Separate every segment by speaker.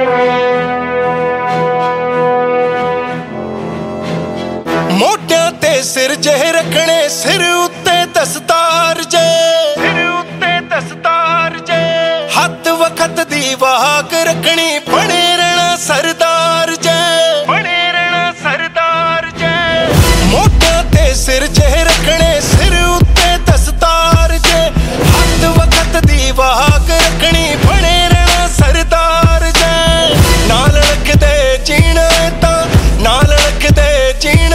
Speaker 1: मोटियां ते सिर जह रखने सिर उत्ते दस्तार जे, सिर उत्ते दस्तार जे। हथ वखत दी वाक रखनी बने रहना सरदार जे, बने रहना सरदार जे। मोटियां ते सिर जह रखने सिर उत्ते दस्तार जे। हथ वखत दी वाक रखनी बने रहना सरदार जे। नाल रखदे जीना तां नाल रखदे जीना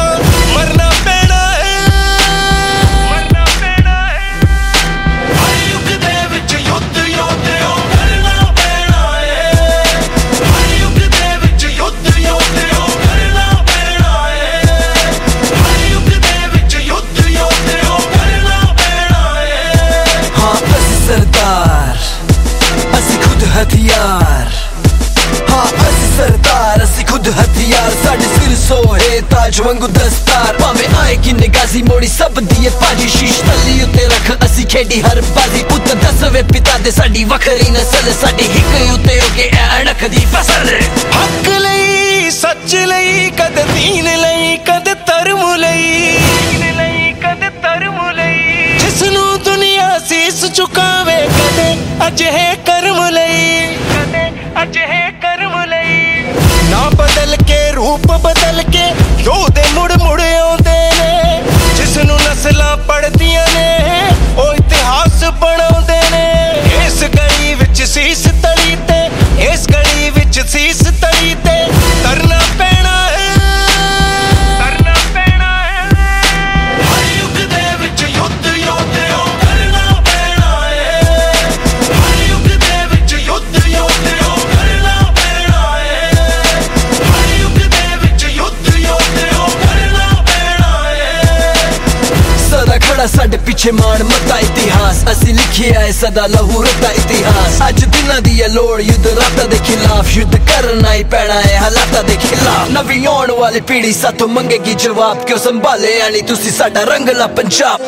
Speaker 2: हथियार। हाँ असी सरदार असी खुद हथियार। साडे सिर सोहे ताज वांगू दस्तार। भावे आए कि निगाजी मोड़ी सब दिए पाजी। शीश तली उत्ते रख असी खेडी हर बाजी। पुत दसवे पिता दे साडी वखरी नस्ल। साडी हिक उत्ते होके अणख दी फसल।
Speaker 1: हक लई सच लई कद दीन लई कद धर्म लई, कद धर्म लई। जिसनू दुनिया सीस झुकावे कदे अजिहे कर्म लई, कदे अजिहे कर्म लई। ना बदल के रूप बदल के योधे मुड़ मुड़ आउंदे ने। जिसनू नस्लां पढ़दियां ने ओ इतिहास बनाउंदे ने। इस गली विच सीस तली ते, इस गली विच सीस तली ते तरना पैना है, तरना पैना है। हर युग दे विच युद्ध योद्धे करना पैना है। हर युग दे विच युद्ध योद्धे करना पैना है। हर युग दे विच युद्ध योद्धे करना पैना है।
Speaker 2: सदा खड़ा साडे पिछे मान मता इतिहास। असी लिखिया है सदा लहू रता इतिहास। अज दिना दी लोड़ युद्ध राता दे खिलाफ। युद्ध करना ही पैना है हालाता दे खिलाफ। नवी आउण वाली पीढ़ी साथों मंगेगी जवाब। क्यों संभाले यानी तुसी साडा रंगला पंजाब।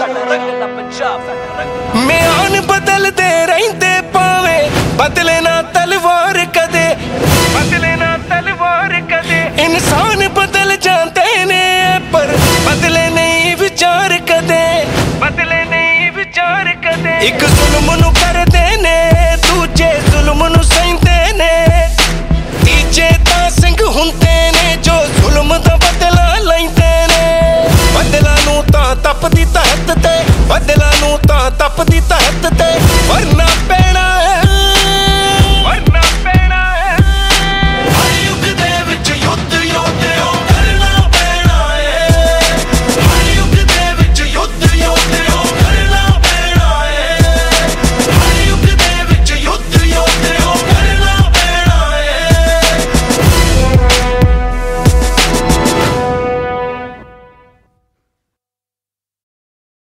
Speaker 1: म्यान बदलदे रहिंदे पावे बदले ना तलवार कदे, बदले ना तलवार कदे। इंसान बदल जाते ने पर बदले नहीं विचार कदे, बदले नहीं विचार कदे। एक